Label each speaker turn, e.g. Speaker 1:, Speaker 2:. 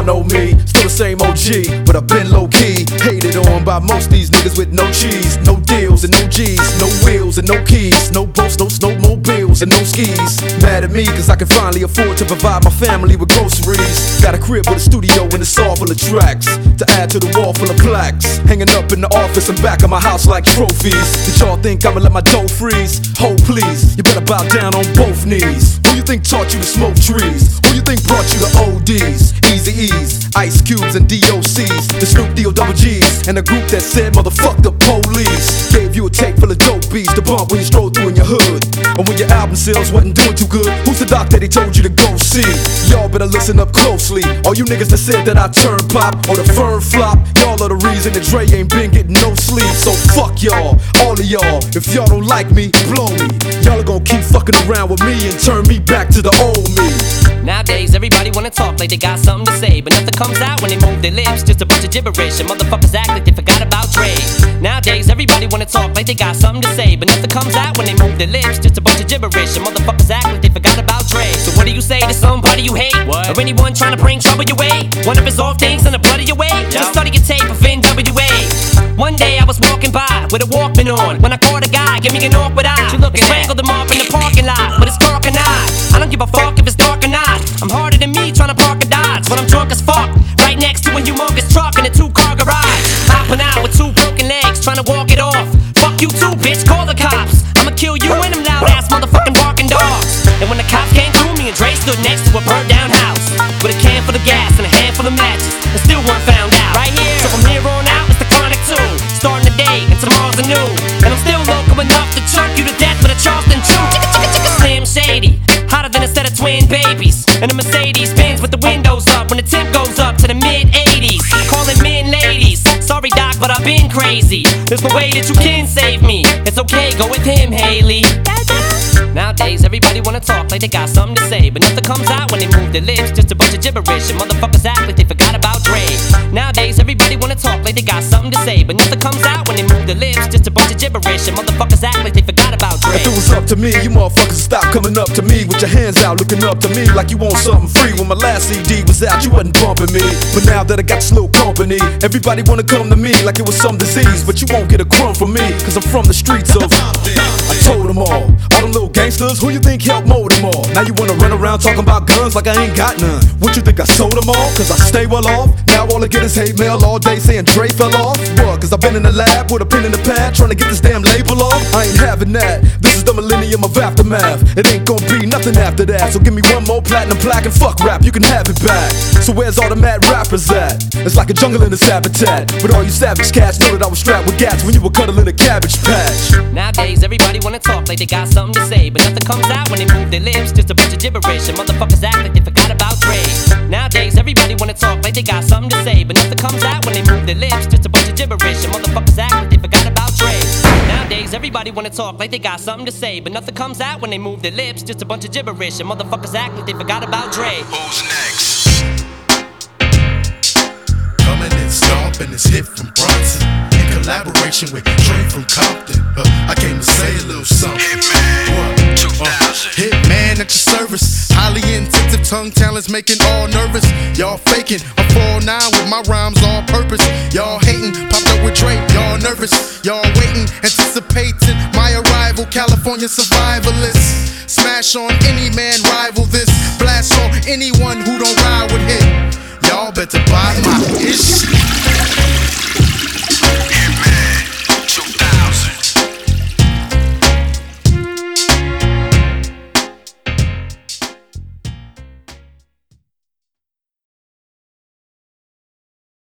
Speaker 1: know me, still the same OG, but I've been low-key. Hated on by most these niggas with no cheese, no deals and no G's, no wheels and no keys, no boats, no snowmobiles and no skis. Mad at me cause I can finally afford to provide my family with groceries. Got a crib with a studio and a saw full of tracks to add to the wall full of plaques, hanging up in the office and back of my house like trophies. Did y'all think I'ma let my dough freeze? Ho please, you better bow down on both knees. Who you think taught you to smoke trees? Who you think brought you to ODs, Eazy-E's, Ice Cubes and DOC's, the Snoop D-O double G's, and the group that said motherfuck the police? Gave you a tape full of dope beats to bump when you stroll through in your hood, and when your album sales wasn't doing too good. Who's the doc that he told you to go see? Y'all better listen up closely. All you niggas that said that I turn pop or the firm flop, y'all are the reason that Dre ain't been getting no sleep. So fuck y'all, all of y'all. If y'all don't like me, blow me. Y'all are gonna keep fucking around with me and turn me back to the old me.
Speaker 2: Nowadays everybody wanna talk like they got something to say, but nothing comes out when they move their lips. Just a bunch of gibberish and motherfuckers act like they forgot about Dre. Nowadays everybody wanna talk like they got something to say, but nothing comes out when they move their lips. Just a bunch of gibberish and motherfuckers act like they forgot about Dre. So what do you say to somebody you hate? What? Or anyone trying to bring trouble your way? One of his off things in the blood of your way? Just study your tape of NWA. One day I was walking by with a Walkman on when I caught a guy give me an awkward eye. And strangled him up in the parking lot with his dark and I don't give a fuck if it's dark or not. I'm harder than me trying to park a Dodge when I'm drunk as fuck, right next to a humongous truck in a 2-car garage. Hopping out with 2 broken legs trying to walk it off. Fuck you too, bitch, call the cops. I'ma kill you and them loud ass motherfucking barking dogs. And when the cops came through, me and Dre stood next to a burned down house with a can full of gas and a handful of matches, and still weren't found out. Right here, so from here on out, it's the Chronic 2. Starting the day and tomorrow's a new. And I'm still local enough to choke you to death with a Charleston chew. Slim Shady, hotter than a set of twin babies. And a Mercedes Benz with the windows up when the temp goes up to the mid-80s. Calling men ladies, sorry doc, but I've been crazy. There's no way that you can save me. It's okay, go with him, Haley. Nowadays everybody wanna talk like they got something to say, but nothing comes out when they move their lips. Just a bunch of gibberish and motherfuckers act like they forgot about Dre. Nowadays everybody wanna talk like they got something to say, but nothing comes out when they move their lips. Just a bunch of gibberish and motherfuckers act like they forgot about Dre.
Speaker 1: If it was up to me, you motherfuckers stop coming up to me with your hands out, looking up to me like you want something free. When my last CD was out, you wasn't bumping me, but now that I got this little company, everybody wanna come to me like it was some disease. But you won't get a crumb from me, cause I'm from the streets of I told them all them little gangsters, who you think helped mold them all? Now you wanna run around talking about guns like I ain't got none. What you think I sold them all? Cause I stay well off. Now all I get is hate mail all day saying Dre fell off. What? Cause I've been in the lab with a pen in the pad trying to get this damn label off. I ain't having that. This is the millennium of aftermath. It ain't gonna be nothing after that. So give me one more platinum plaque and fuck rap, you can have it back. So where's all the mad rappers at? It's like a jungle in its habitat. But all you savage cats know that I was strapped with gats when you were cuddling a cabbage patch.
Speaker 2: Nowadays everybody wanna talk like they got something to say, but nothing comes out when they move their lips. Just a bunch of gibberish and motherfuckers act like they forgot about Dre. Nowadays everybody wanna talk like they got something to say, but nothing comes out when they move their lips. Just a bunch of gibberish and motherfuckers act like they forgot about Dre. Nowadays everybody wanna talk like they got something to say, but nothing comes out when they move their lips. Just a bunch of gibberish and motherfuckers act like they forgot about Dre.
Speaker 3: Who's next? Coming in stomping, it's Hit from Bronson in collaboration with Dre from Compton. I came to say a little something. Hitman 2000. Hitman at your service. Highly intensive tongue talents making all nervous. Y'all faking. I'm 4'9" with my rhymes all purpose. Y'all hating. Popped up with Dre. Y'all nervous. Y'all waiting. Anticipating my arrival. California survivalists. Smash on any man, rival this. Blast on anyone who don't ride with Hit. Y'all better buy my ish.